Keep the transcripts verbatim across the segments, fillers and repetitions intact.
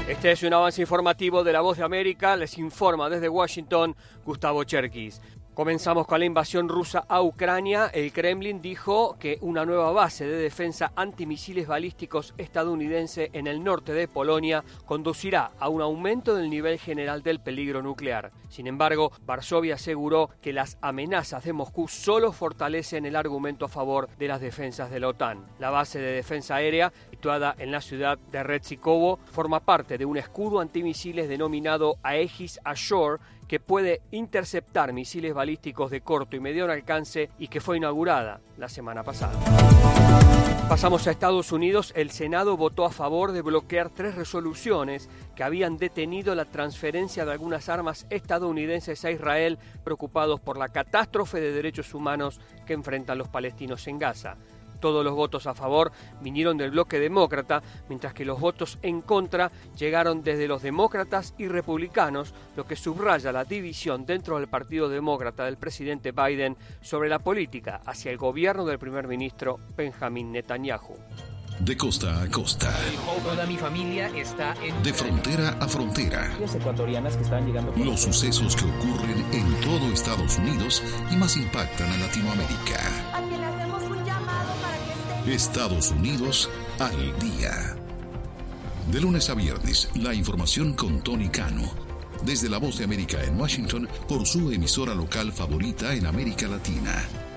Este es un avance informativo de La Voz de América. Les informa desde Washington Gustavo Cherkis. Comenzamos con la invasión rusa a Ucrania. El Kremlin dijo que una nueva base de defensa antimisiles balísticos estadounidense en el norte de Polonia conducirá a un aumento del nivel general del peligro nuclear. Sin embargo, Varsovia aseguró que las amenazas de Moscú solo fortalecen el argumento a favor de las defensas de la OTAN. La base de defensa aérea, situada en la ciudad de Retchikovo, forma parte de un escudo antimisiles denominado Aegis Ashore, que puede interceptar misiles balísticos de corto y mediano alcance y que fue inaugurada la semana pasada. Pasamos a Estados Unidos. El Senado votó a favor de bloquear tres resoluciones que habían detenido la transferencia de algunas armas estadounidenses a Israel, preocupados por la catástrofe de derechos humanos que enfrentan los palestinos en Gaza. Todos los votos a favor vinieron del bloque demócrata, mientras que los votos en contra llegaron desde los demócratas y republicanos, lo que subraya la división dentro del Partido Demócrata del presidente Biden sobre la política hacia el gobierno del primer ministro Benjamin Netanyahu. De costa a costa. Toda mi familia está en... De frontera a frontera. ecuatorianas que están llegando por... Los sucesos que ocurren en todo Estados Unidos y más impactan a Latinoamérica. A quien le hacemos un llamado para que esté... Estados Unidos al día. De lunes a viernes, la información con Tony Cano. Desde La Voz de América en Washington, por su emisora local favorita en América Latina.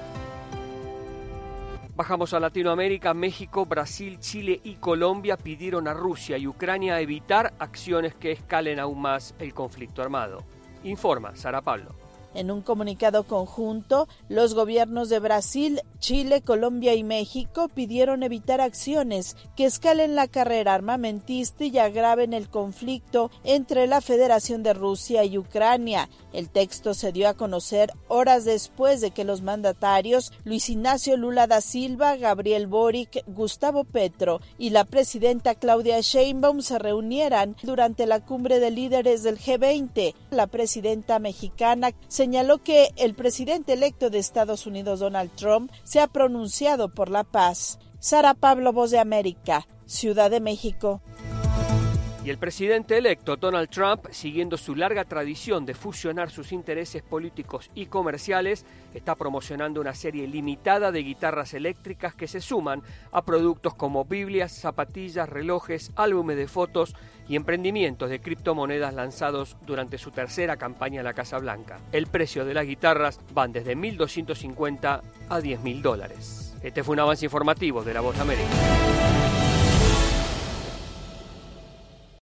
Bajamos a Latinoamérica. México, Brasil, Chile y Colombia pidieron a Rusia y Ucrania evitar acciones que escalen aún más el conflicto armado. Informa Sara Pablo. En un comunicado conjunto, los gobiernos de Brasil, Chile, Colombia y México pidieron evitar acciones que escalen la carrera armamentista y agraven el conflicto entre la Federación de Rusia y Ucrania. El texto se dio a conocer horas después de que los mandatarios Luis Ignacio Lula da Silva, Gabriel Boric, Gustavo Petro y la presidenta Claudia Sheinbaum se reunieran durante la cumbre de líderes del G veinte. La presidenta mexicana señaló que el presidente electo de Estados Unidos, Donald Trump, se ha pronunciado por la paz. Sara Pablo, Voz de América, Ciudad de México. Y el presidente electo Donald Trump, siguiendo su larga tradición de fusionar sus intereses políticos y comerciales, está promocionando una serie limitada de guitarras eléctricas que se suman a productos como Biblias, zapatillas, relojes, álbumes de fotos y emprendimientos de criptomonedas lanzados durante su tercera campaña en la Casa Blanca. El precio de las guitarras van desde mil doscientos cincuenta a diez mil dólares. Este fue un avance informativo de La Voz de América.